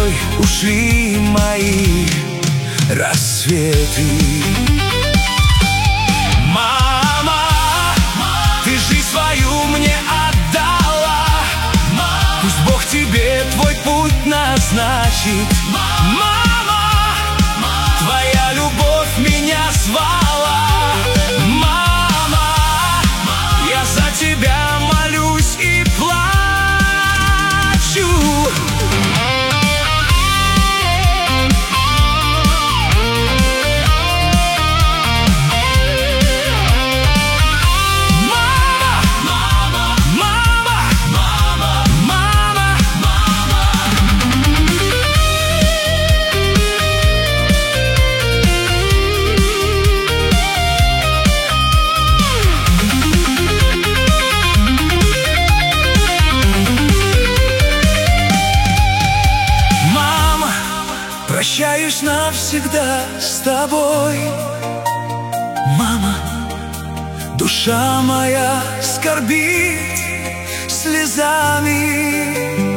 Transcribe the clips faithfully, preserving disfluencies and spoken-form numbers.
тобой ушли мои рассветы. Мама, ты жизнь свою мне отдала, пусть Бог тебе твой путь назначит. Мама, твоя любовь меня звала. Мама, я за тебя молюсь и плачу. Прощаюсь навсегда с тобой, мама. Душа моя скорбит слезами.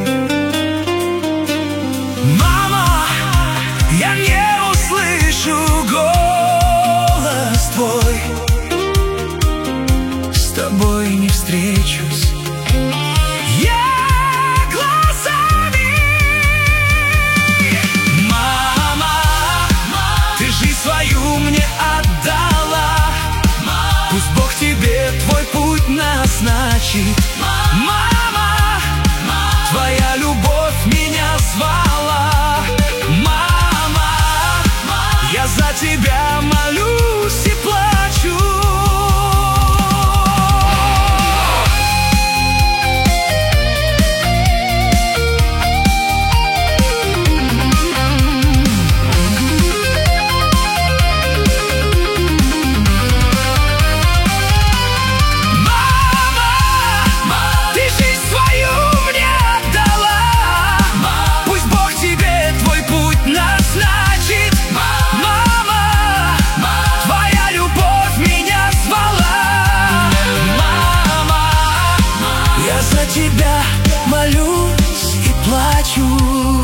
Мама, я не услышу голос твой, с тобой не встречусь. Свою мне отдала, пусть Бог тебе твой путь назначит. Мама, твоя любовь меня звала. Мама, я за тебя молюсь и плачу. За тебя молюсь и плачу.